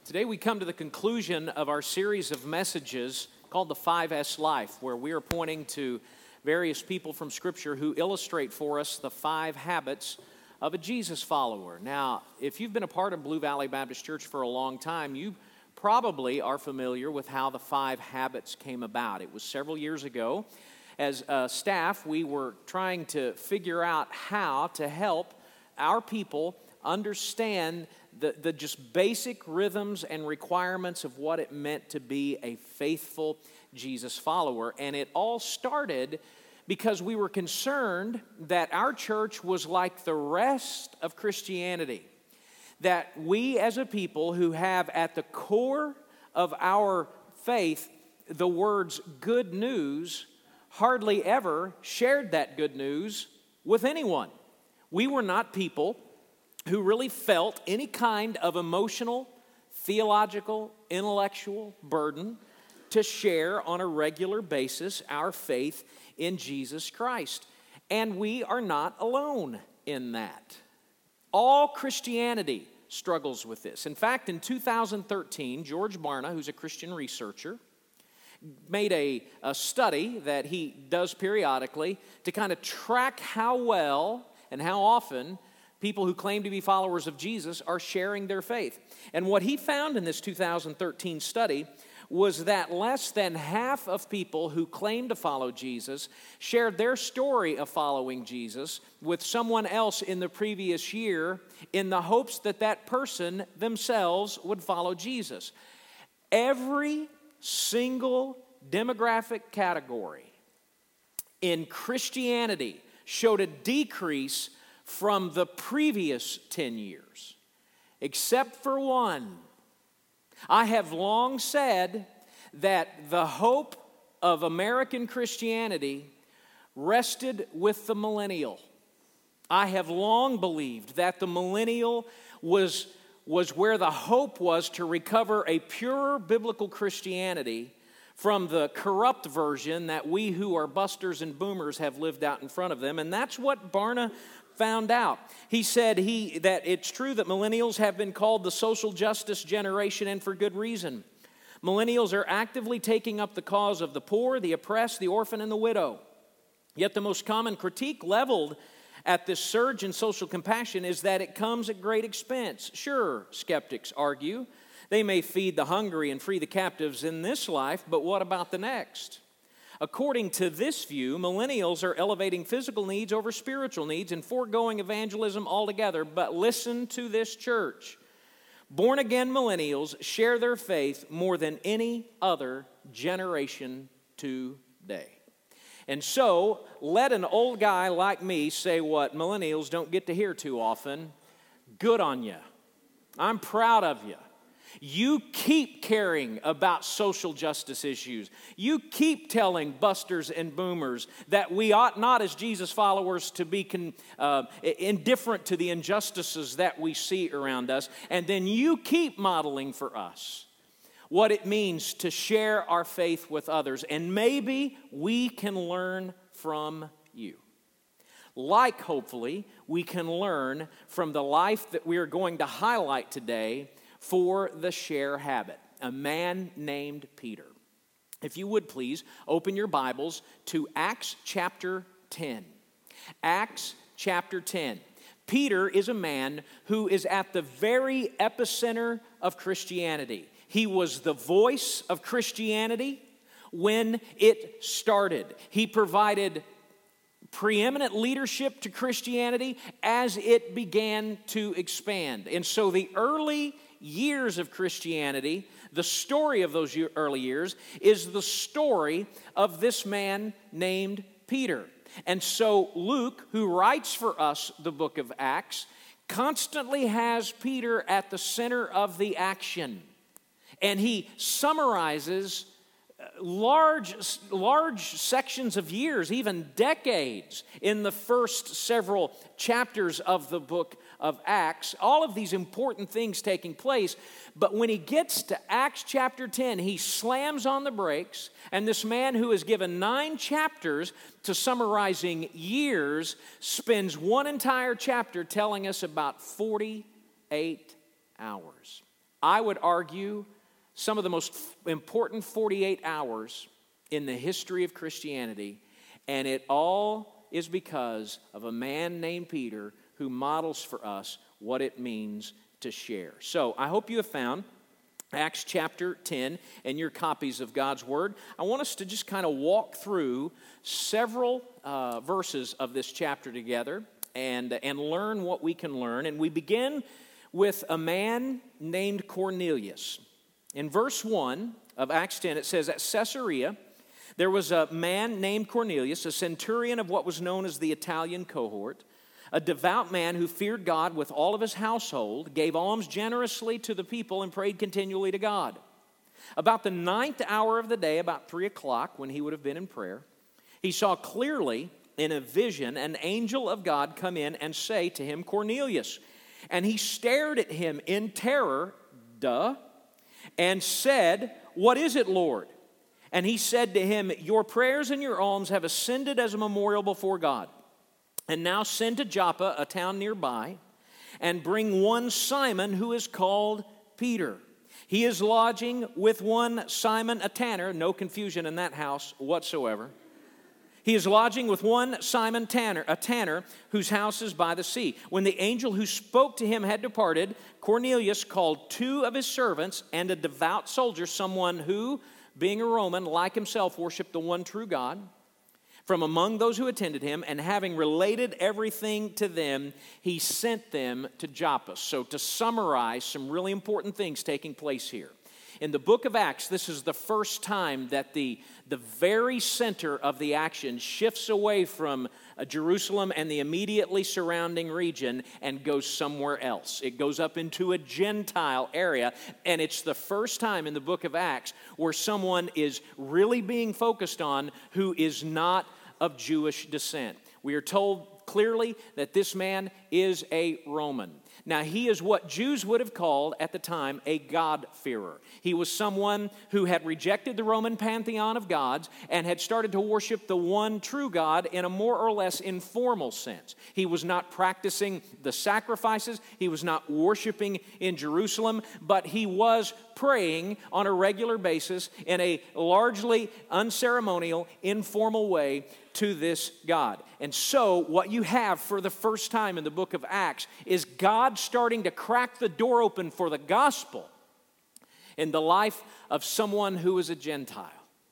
Today we come to the conclusion of our series of messages called the 5S Life, where we are pointing to various people from Scripture who illustrate for us the 5 habits of a Jesus follower. Now, if you've been a part of Blue Valley Baptist Church for a long time, you probably are familiar with how the 5 habits came about. It was several years ago. As staff, we were trying to figure out how to help our people understand the just basic rhythms and requirements of what it meant to be a faithful Jesus follower. And it all started because we were concerned that our church was like the rest of Christianity. That we as a people who have at the core of our faith the words good news hardly ever shared that good news with anyone. We were not people who really felt any kind of emotional, theological, intellectual burden to share on a regular basis our faith in Jesus Christ. And we are not alone in that. All Christianity struggles with this. In fact, in 2013, George Barna, who's a Christian researcher, made a study that he does periodically to kind of track how well and how often people who claim to be followers of Jesus are sharing their faith. And what he found in this 2013 study was that less than half of people who claim to follow Jesus shared their story of following Jesus with someone else in the previous year in the hopes that that person themselves would follow Jesus. Every single demographic category in Christianity showed a decrease from the previous 10 years, except for one. I have long said that the hope of American Christianity rested with the millennial. I have long believed that the millennial was where the hope was to recover a pure biblical Christianity from the corrupt version that we who are busters and boomers have lived out in front of them. And that's what Barna found out. He said that it's true that millennials have been called the social justice generation, and for good reason. Millennials are actively taking up the cause of the poor, the oppressed, the orphan, and the widow. Yet the most common critique leveled at this surge in social compassion is that it comes at great expense. Sure, skeptics argue, they may feed the hungry and free the captives in this life, but what about the next? According to this view, millennials are elevating physical needs over spiritual needs and foregoing evangelism altogether. But listen to this, church. Born-again millennials share their faith more than any other generation today. And so, let an old guy like me say what millennials don't get to hear too often. Good on you. I'm proud of you. You keep caring about social justice issues. You keep telling busters and boomers that we ought not as Jesus followers to be indifferent to the injustices that we see around us. And then you keep modeling for us what it means to share our faith with others. And maybe we can learn from you. Like, hopefully, we can learn from the life that we are going to highlight today for the share habit, a man named Peter. If you would please, open your Bibles to Acts chapter 10. Acts chapter 10. Peter is a man who is at the very epicenter of Christianity. He was the voice of Christianity when it started. He provided preeminent leadership to Christianity as it began to expand. And so the early years of Christianity, the story of those early years, is the story of this man named Peter. And so Luke, who writes for us the book of Acts, constantly has Peter at the center of the action. And he summarizes large sections of years, even decades, in the first several chapters of the book of Acts. All of these important things taking place. But when he gets to Acts chapter 10, he slams on the brakes, and this man who is given 9 chapters to summarizing years spends one entire chapter telling us about 48 hours. I would argue, some of the most important 48 hours in the history of Christianity, and it all is because of a man named Peter who models for us what it means to share. So I hope you have found Acts chapter 10 in your copies of God's Word. I want us to just kind of walk through several verses of this chapter together and learn what we can learn. And we begin with a man named Cornelius. In verse 1 of Acts 10, it says, "At Caesarea, there was a man named Cornelius, a centurion of what was known as the Italian cohort, a devout man who feared God with all of his household, gave alms generously to the people, and prayed continually to God. About the 9th hour of the day, about 3 o'clock, when he would have been in prayer, he saw clearly in a vision an angel of God come in and say to him, 'Cornelius.' And he stared at him in terror, and said, 'What is it, Lord?' And he said to him, 'Your prayers and your alms have ascended as a memorial before God. And now send to Joppa, a town nearby, and bring one Simon who is called Peter. He is lodging with one Simon, a tanner,'" no confusion in that house whatsoever. "He is lodging with one Simon a tanner, whose house is by the sea.' When the angel who spoke to him had departed, Cornelius called 2 of his servants and a devout soldier, someone who, being a Roman, like himself, worshiped the one true God, from among those who attended him, and having related everything to them, he sent them to Joppa." So to summarize some really important things taking place here. In the book of Acts, this is the first time that the very center of the action shifts away from Jerusalem and the immediately surrounding region and goes somewhere else. It goes up into a Gentile area, and it's the first time in the book of Acts where someone is really being focused on who is not of Jewish descent. We are told clearly that this man is a Roman. Now, he is what Jews would have called at the time a God-fearer. He was someone who had rejected the Roman pantheon of gods and had started to worship the one true God in a more or less informal sense. He was not practicing the sacrifices. He was not worshiping in Jerusalem, but he was praying on a regular basis in a largely unceremonial, informal way to this God. And so what you have for the first time in the book of Acts is God starting to crack the door open for the gospel in the life of someone who is a Gentile.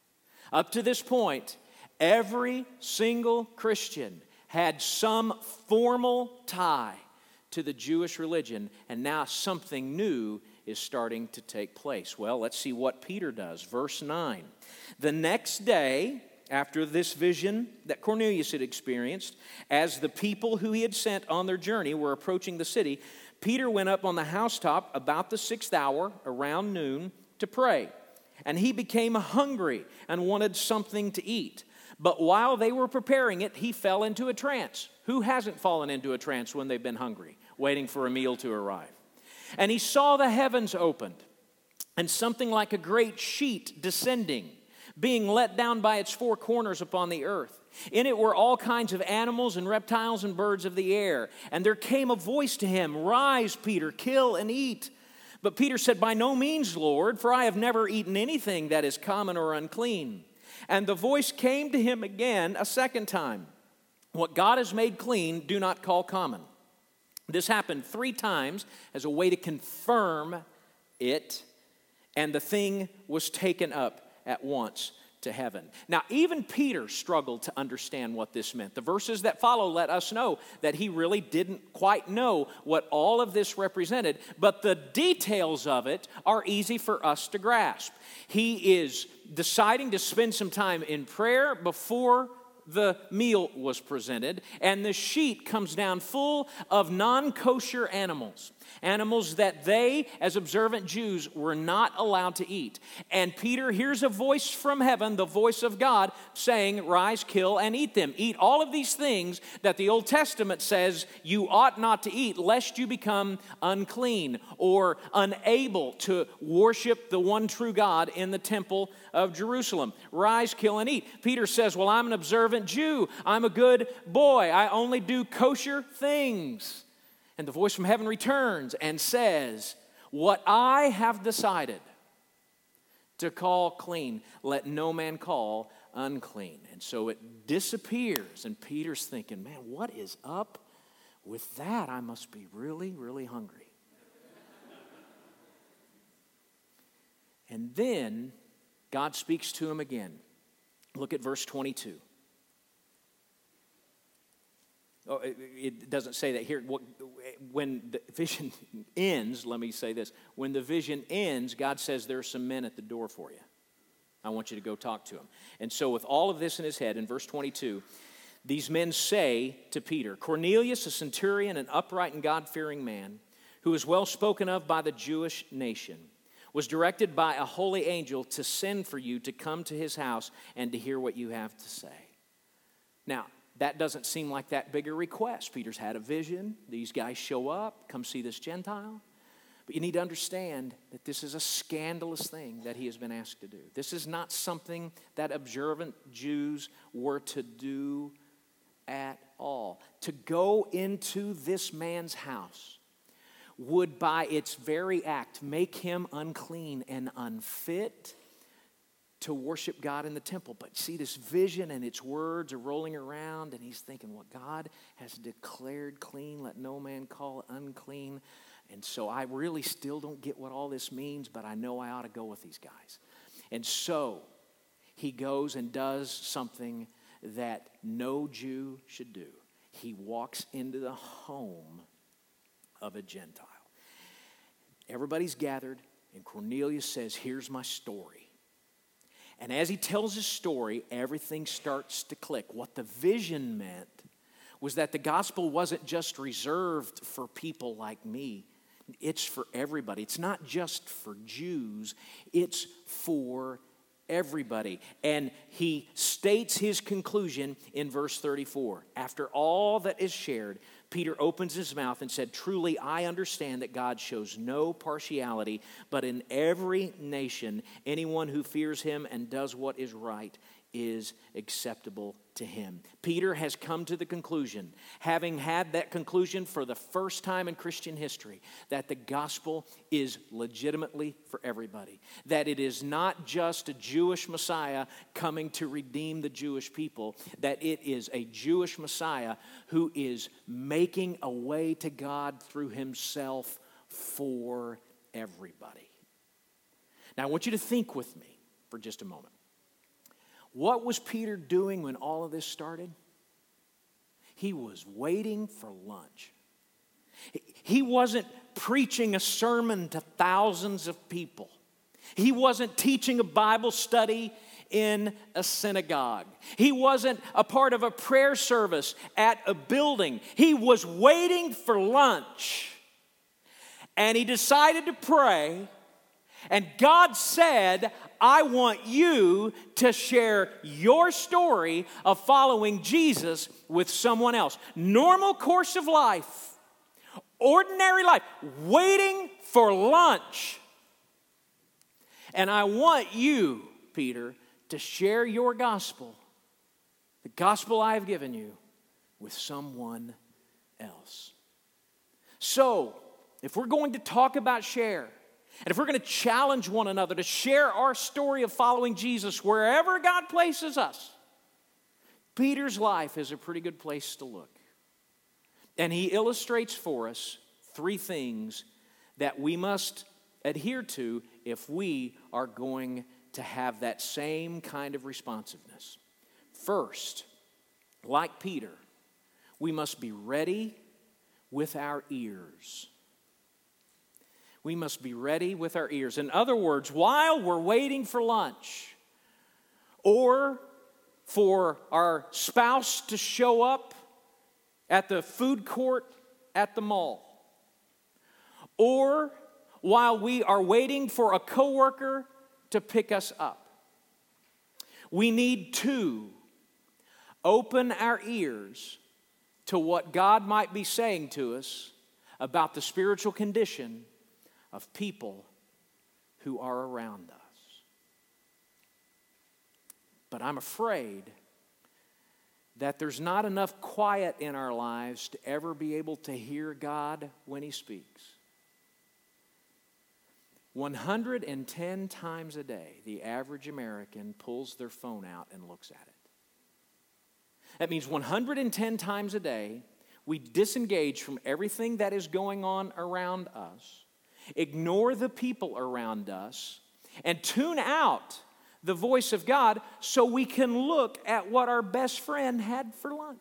Up to this point, every single Christian had some formal tie to the Jewish religion, and now something new is starting to take place. Well, let's see what Peter does. Verse 9. "The next day, after this vision that Cornelius had experienced, as the people who he had sent on their journey were approaching the city, Peter went up on the housetop about the 6th hour, around noon, to pray. And he became hungry and wanted something to eat. But while they were preparing it, he fell into a trance." Who hasn't fallen into a trance when they've been hungry, waiting for a meal to arrive? "And he saw the heavens opened, and something like a great sheet descending, being let down by its 4 corners upon the earth. In it were all kinds of animals and reptiles and birds of the air. And there came a voice to him, 'Rise, Peter, kill and eat.' But Peter said, 'By no means, Lord, for I have never eaten anything that is common or unclean.' And the voice came to him again a second time, 'What God has made clean, do not call common.' This happened 3 times as a way to confirm it, and the thing was taken up at once to heaven." Now, even Peter struggled to understand what this meant. The verses that follow let us know that he really didn't quite know what all of this represented, but the details of it are easy for us to grasp. He is deciding to spend some time in prayer before the meal was presented, and the sheet comes down full of non-kosher animals. Animals that they, as observant Jews, were not allowed to eat. And Peter hears a voice from heaven, the voice of God, saying, "Rise, kill, and eat them." Eat all of these things that the Old Testament says you ought not to eat, lest you become unclean or unable to worship the one true God in the temple of Jerusalem. Rise, kill, and eat. Peter says, "Well, I'm an observant Jew. I'm a good boy. I only do kosher things." And the voice from heaven returns and says, what I have decided to call clean, let no man call unclean. And so it disappears, and Peter's thinking, man, what is up with that? I must be really, really hungry. And then God speaks to him again. Look at verse 22. Oh, it doesn't say that here. When the vision ends, let me say this. When the vision ends, God says there's some men at the door for you. I want you to go talk to them. And so with all of this in his head, in verse 22, these men say to Peter, Cornelius, a centurion, an upright and God-fearing man, who is well spoken of by the Jewish nation, was directed by a holy angel to send for you to come to his house and to hear what you have to say. Now, that doesn't seem like that big a request. Peter's had a vision. These guys show up, come see this Gentile. But you need to understand that this is a scandalous thing that he has been asked to do. This is not something that observant Jews were to do at all. To go into this man's house would by its very act make him unclean and unfit to worship God in the temple. But see, this vision and its words are rolling around, and he's thinking, what God has declared clean, let no man call unclean. And so I really still don't get what all this means, but I know I ought to go with these guys. And so he goes and does something that no Jew should do. He walks into the home of a Gentile. Everybody's gathered, and Cornelius says, here's my story. And as he tells his story, everything starts to click. What the vision meant was that the gospel wasn't just reserved for people like me. It's for everybody. It's not just for Jews. It's for everybody. And he states his conclusion in verse 34. After all that is shared, Peter opens his mouth and said, truly, I understand that God shows no partiality, but in every nation, anyone who fears him and does what is right is acceptable to him. Peter has come to the conclusion, having had that conclusion for the first time in Christian history, that the gospel is legitimately for everybody. That it is not just a Jewish Messiah coming to redeem the Jewish people, that it is a Jewish Messiah who is making a way to God through himself for everybody. Now I want you to think with me for just a moment. What was Peter doing when all of this started? He was waiting for lunch. He wasn't preaching a sermon to thousands of people. He wasn't teaching a Bible study in a synagogue. He wasn't a part of a prayer service at a building. He was waiting for lunch. And he decided to pray. And God said, I want you to share your story of following Jesus with someone else. Normal course of life, ordinary life, waiting for lunch. And I want you, Peter, to share your gospel, the gospel I have given you, with someone else. So, if we're going to talk about share, and if we're going to challenge one another to share our story of following Jesus wherever God places us, Peter's life is a pretty good place to look. And he illustrates for us three things that we must adhere to if we are going to have that same kind of responsiveness. First, like Peter, we must be ready with our ears. We must be ready with our ears. In other words, while we're waiting for lunch or for our spouse to show up at the food court at the mall, or while we are waiting for a coworker to pick us up, we need to open our ears to what God might be saying to us about the spiritual condition of people who are around us. But I'm afraid that there's not enough quiet in our lives to ever be able to hear God when He speaks. 110 times a day, the average American pulls their phone out and looks at it. That means 110 times a day, we disengage from everything that is going on around us, ignore the people around us, and tune out the voice of God so we can look at what our best friend had for lunch.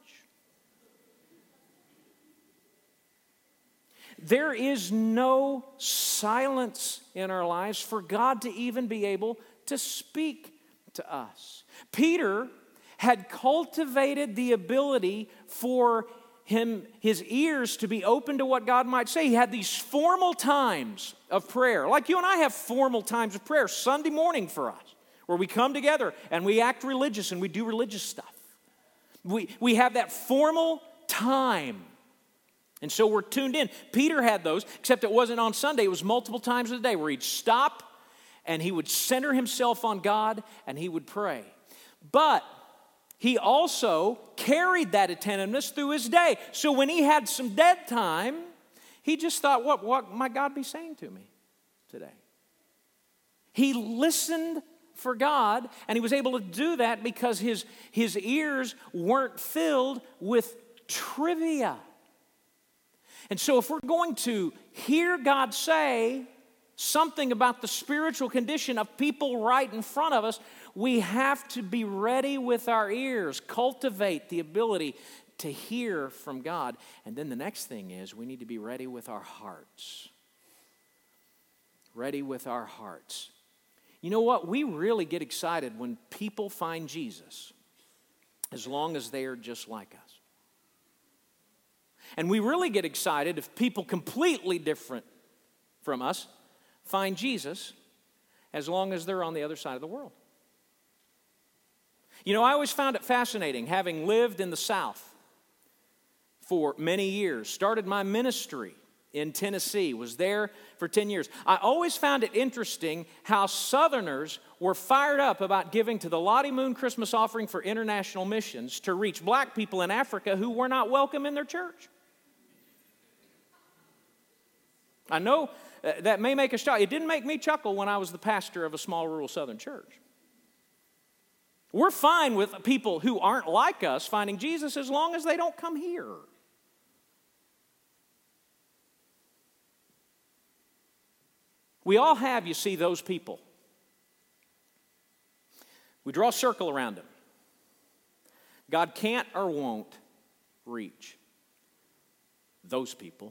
There is no silence in our lives for God to even be able to speak to us. Peter had cultivated the ability for his ears to be open to what God might say. He had these formal times of prayer, like you and I have formal times of prayer, Sunday morning for us, where we come together and we act religious and we do religious stuff. We have that formal time. And so we're tuned in. Peter had those, except it wasn't on Sunday. It was multiple times a day where he'd stop and he would center himself on God and he would pray. But he also carried that attentiveness through his day. So when he had some dead time, he just thought, what might God be saying to me today? He listened for God, and he was able to do that because his ears weren't filled with trivia. And so if we're going to hear God say something about the spiritual condition of people right in front of us, we have to be ready with our ears, cultivate the ability to hear from God. And then the next thing is we need to be ready with our hearts. Ready with our hearts. You know what? We really get excited when people find Jesus, as long as they are just like us. And we really get excited if people completely different from us find Jesus, as long as they're on the other side of the world. You know, I always found it fascinating, having lived in the South for many years, started my ministry in Tennessee, was there for 10 years. I always found it interesting how Southerners were fired up about giving to the Lottie Moon Christmas offering for international missions to reach black people in Africa who were not welcome in their church. I know that may make us chuckle. It didn't make me chuckle when I was the pastor of a small rural Southern church. We're fine with people who aren't like us finding Jesus as long as they don't come here. We all have, you see, those people. We draw a circle around them. God can't or won't reach those people.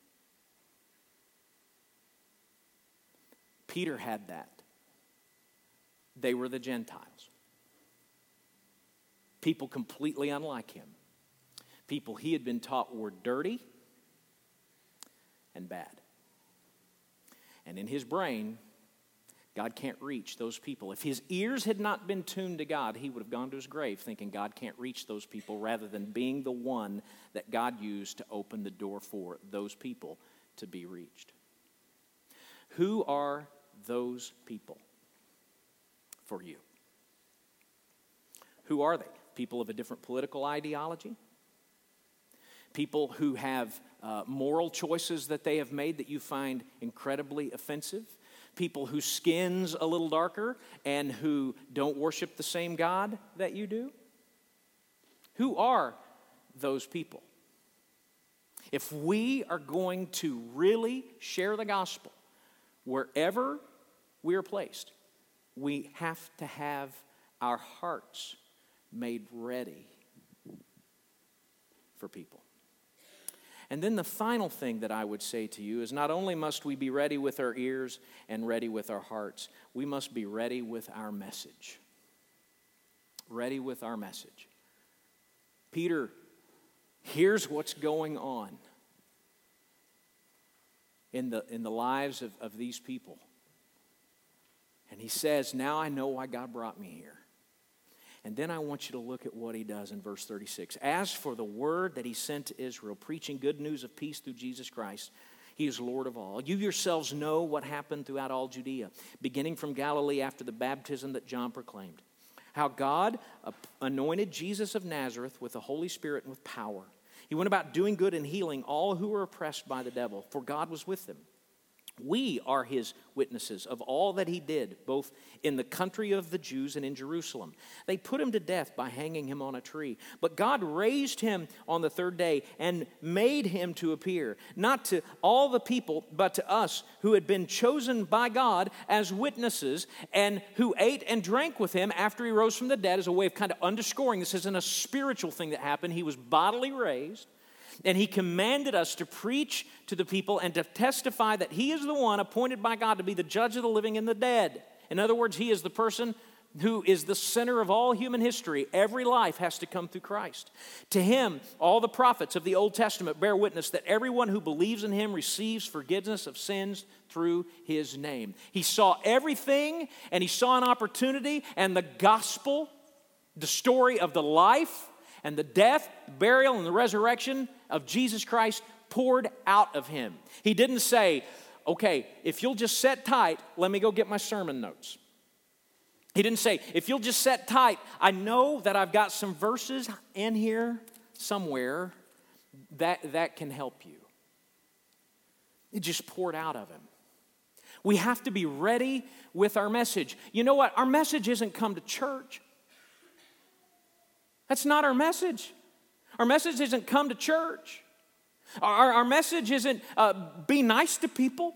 Peter had that. They were the Gentiles. People completely unlike him. People he had been taught were dirty and bad. And in his brain, God can't reach those people. If his ears had not been tuned to God, he would have gone to his grave thinking God can't reach those people, rather than being the one that God used to open the door for those people to be reached. Who are those people for you? Who are they? People of a different political ideology? People who have moral choices that they have made that you find incredibly offensive? People whose skin's a little darker and who don't worship the same God that you do? Who are those people? If we are going to really share the gospel wherever we are placed, we have to have our hearts made ready for people. And then the final thing that I would say to you is, not only must we be ready with our ears and ready with our hearts, we must be ready with our message. Ready with our message. Peter hears what's going on in the lives of these people. And he says, now I know why God brought me here. And then I want you to look at what he does in verse 36. As for the word that he sent to Israel, preaching good news of peace through Jesus Christ, he is Lord of all. You yourselves know what happened throughout all Judea, beginning from Galilee after the baptism that John proclaimed. How God anointed Jesus of Nazareth with the Holy Spirit and with power. He went about doing good and healing all who were oppressed by the devil, for God was with him. We are his witnesses of all that he did, both in the country of the Jews and in Jerusalem. They put him to death by hanging him on a tree. But God raised him on the third day and made him to appear, not to all the people, but to us who had been chosen by God as witnesses and who ate and drank with him after he rose from the dead, as a way of kind of underscoring this isn't a spiritual thing that happened. He was bodily raised. And he commanded us to preach to the people and to testify that he is the one appointed by God to be the judge of the living and the dead. In other words, he is the person who is the center of all human history. Every life has to come through Christ. To him, all the prophets of the Old Testament bear witness that everyone who believes in him receives forgiveness of sins through his name. He saw everything, and he saw an opportunity, and the gospel, the story of the life and the death, burial, and the resurrection of Jesus Christ poured out of him. He didn't say, okay, if you'll just sit tight, let me go get my sermon notes. He didn't say, if you'll just sit tight, I know that I've got some verses in here somewhere that can help you. It just poured out of him. We have to be ready with our message. You know what? Our message isn't come to church. That's not our message. Our message isn't come to church. Our message isn't be nice to people.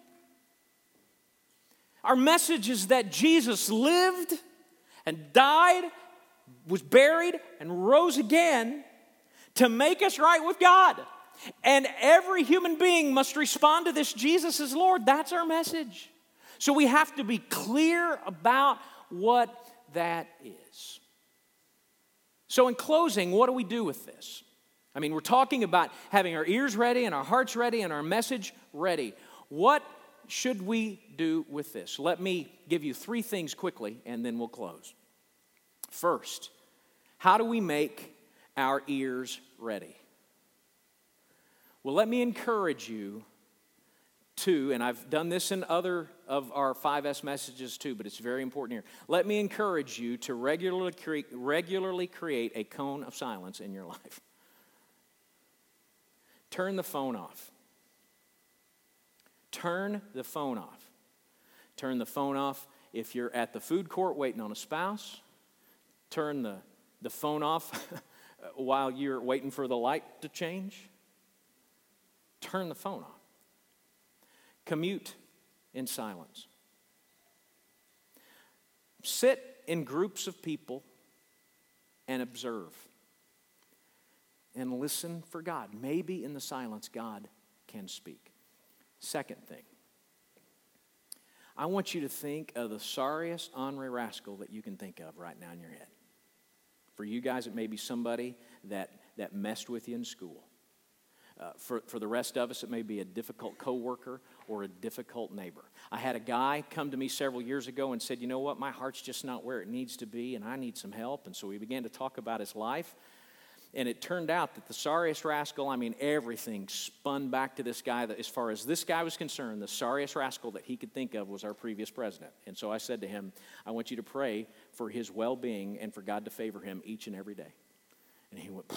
Our message is that Jesus lived and died, was buried, and rose again to make us right with God. And every human being must respond to this: Jesus is Lord. That's our message. So we have to be clear about what that is. So in closing, what do we do with this? I mean, we're talking about having our ears ready and our hearts ready and our message ready. What should we do with this? Let me give you 3 things quickly, and then we'll close. First, how do we make our ears ready? Well, let me encourage you to, and I've done this in other of our 5S messages too, but it's very important here. Let me encourage you to regularly create a cone of silence in your life. Turn the phone off. Turn the phone off. Turn the phone off if you're at the food court waiting on a spouse. Turn the phone off while you're waiting for the light to change. Turn the phone off. Commute in silence. Sit in groups of people and observe. And listen for God. Maybe in the silence, God can speak. Second thing, I want you to think of the sorriest Henri rascal that you can think of right now in your head. For you guys, it may be somebody that messed with you in school. For the rest of us, it may be a difficult coworker or a difficult neighbor. I had a guy come to me several years ago and said, you know what, my heart's just not where it needs to be, and I need some help. And so we began to talk about his life. And it turned out that the sorriest rascal, I mean, everything spun back to this guy. That, as far as this guy was concerned, the sorriest rascal that he could think of was our previous president. And so I said to him, I want you to pray for his well-being and for God to favor him each and every day. And he went,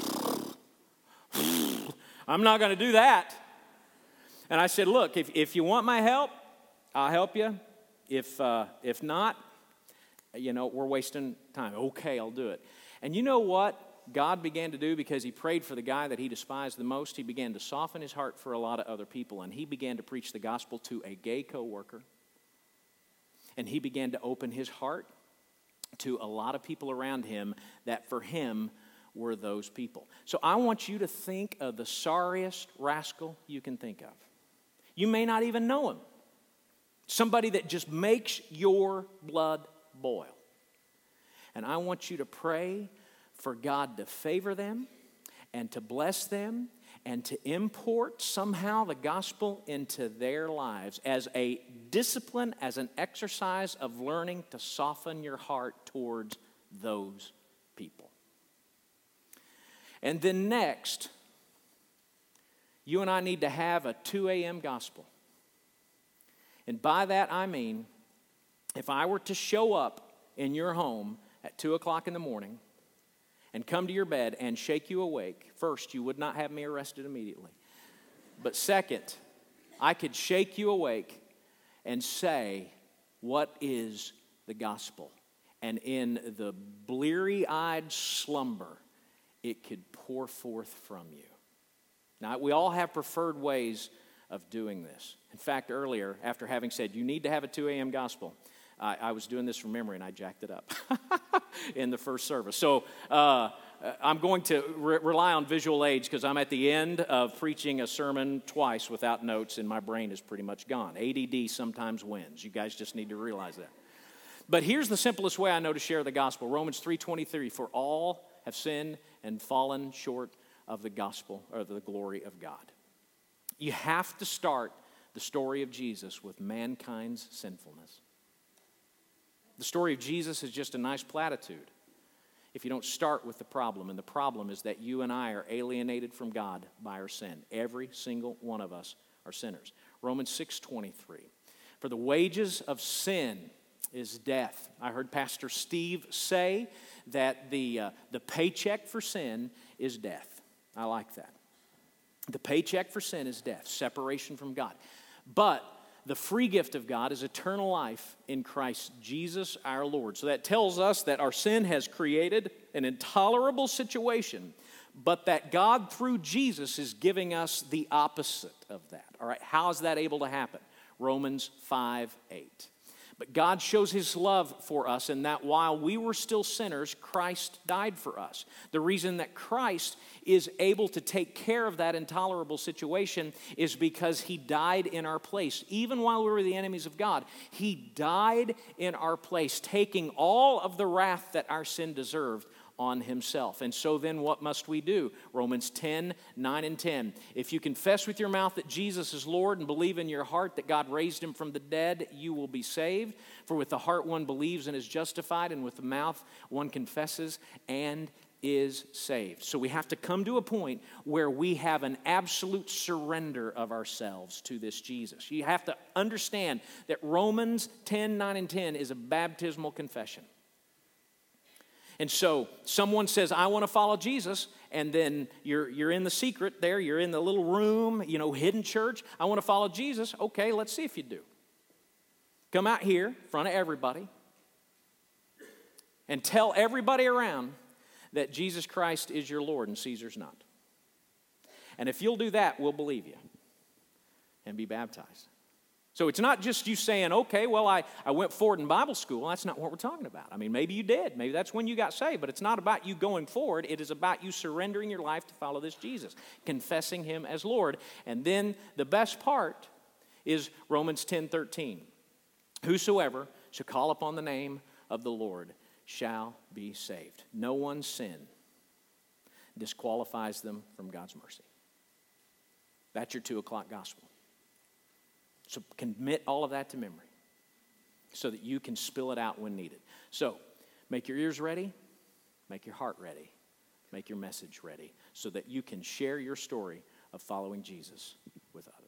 I'm not going to do that. And I said, look, if you want my help, I'll help you. If not, you know, we're wasting time. Okay, I'll do it. And you know what God began to do, because he prayed for the guy that he despised the most? He began to soften his heart for a lot of other people, and he began to preach the gospel to a gay coworker. And he began to open his heart to a lot of people around him that for him were those people. So I want you to think of the sorriest rascal you can think of. You may not even know him. Somebody that just makes your blood boil. And I want you to pray for God to favor them and to bless them and to import somehow the gospel into their lives as a discipline, as an exercise of learning to soften your heart towards those people. And then next, you and I need to have a 2 a.m. gospel. And by that I mean, if I were to show up in your home at 2 o'clock in the morning and come to your bed and shake you awake, first, you would not have me arrested immediately. But second, I could shake you awake and say, what is the gospel? And in the bleary-eyed slumber, it could pour forth from you. Now, we all have preferred ways of doing this. In fact, earlier, after having said, you need to have a 2 a.m. gospel, I was doing this from memory, and I jacked it up in the first service. So I'm going to rely on visual aids because I'm at the end of preaching a sermon twice without notes, and my brain is pretty much gone. ADD sometimes wins. You guys just need to realize that. But here's the simplest way I know to share the gospel. Romans 3:23, for all have sinned and fallen short of the gospel or the glory of God. You have to start the story of Jesus with mankind's sinfulness. The story of Jesus is just a nice platitude if you don't start with the problem. And the problem is that you and I are alienated from God by our sin. Every single one of us are sinners. Romans 6:23. For the wages of sin is death. I heard Pastor Steve say that the paycheck for sin is death. I like that. The paycheck for sin is death, separation from God. But the free gift of God is eternal life in Christ Jesus our Lord. So that tells us that our sin has created an intolerable situation, but that God through Jesus is giving us the opposite of that. All right, how is that able to happen? Romans 5:8. But God shows His love for us in that while we were still sinners, Christ died for us. The reason that Christ is able to take care of that intolerable situation is because He died in our place. Even while we were the enemies of God, He died in our place, taking all of the wrath that our sin deserved on Himself. And so then what must we do? Romans 10:9 and 10. If you confess with your mouth that Jesus is Lord and believe in your heart that God raised Him from the dead, you will be saved. For with the heart one believes and is justified, and with the mouth one confesses and is saved. So we have to come to a point where we have an absolute surrender of ourselves to this Jesus. You have to understand that Romans 10:9 and 10 is a baptismal confession. And so someone says, I want to follow Jesus, and then you're in the secret there, you're in the little room, hidden church. I want to follow Jesus. Okay, let's see if you do. Come out here in front of everybody and tell everybody around that Jesus Christ is your Lord and Caesar's not. And if you'll do that, we'll believe you and be baptized. So it's not just you saying, okay, well, I went forward in Bible school. That's not what we're talking about. I mean, maybe you did. Maybe that's when you got saved. But it's not about you going forward. It is about you surrendering your life to follow this Jesus, confessing Him as Lord. And then the best part is Romans 10:13. Whosoever shall call upon the name of the Lord shall be saved. No one's sin disqualifies them from God's mercy. That's your 2 o'clock gospel. So commit all of that to memory so that you can spill it out when needed. So make your ears ready, make your heart ready, make your message ready so that you can share your story of following Jesus with others.